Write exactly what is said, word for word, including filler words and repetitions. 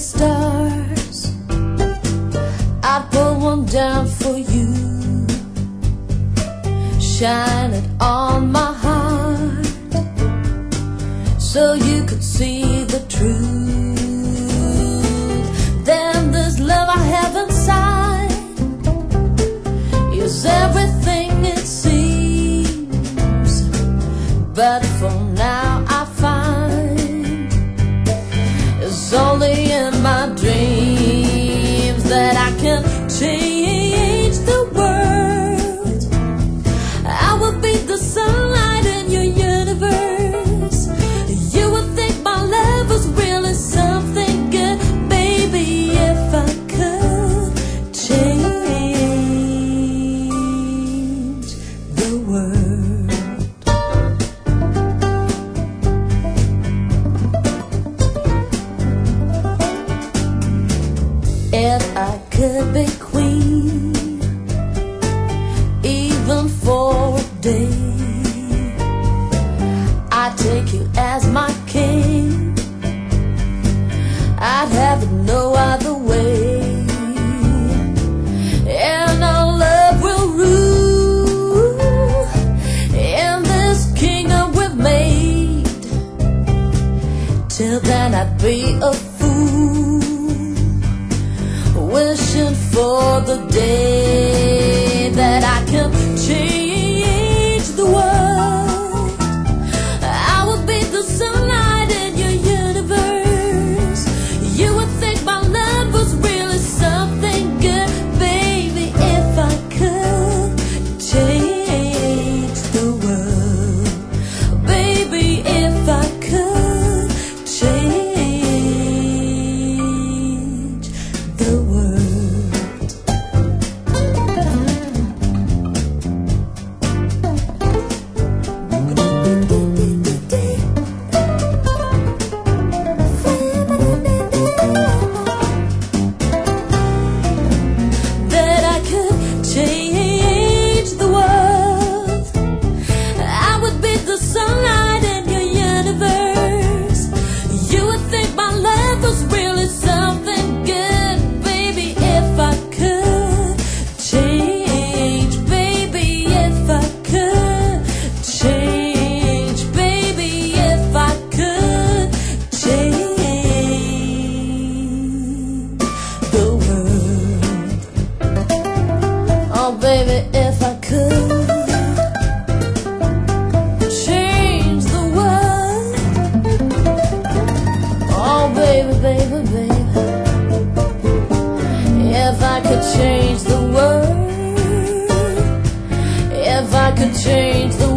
stars, I'd put one down for you, shine it on my heart, so you could see the truth. Then this love I have inside is everything it seems, but for now I find it's only in my dreams that I can change the world. I will be the sunlight in your universe. You would think my love was really something good, baby, if I could change the world. If I could be queen, even for a day, I'd take you as my king. I'd have it no other way, and our love will rule in this kingdom we've made. Till then I'd be a fool, wishing for the day that I can change the world. I will be the sunlight in your universe. You would think my love was really something good, baby, if I could change the world. Baby, if I could change the world. That I could change the world. I would be the sunlight in your universe. You would think my love was really something good, baby, if I could change, baby, if I could change, baby, if I could change the world. Oh, baby, if I could change the world. Oh, baby, baby, baby, if I could change the world, if I could change the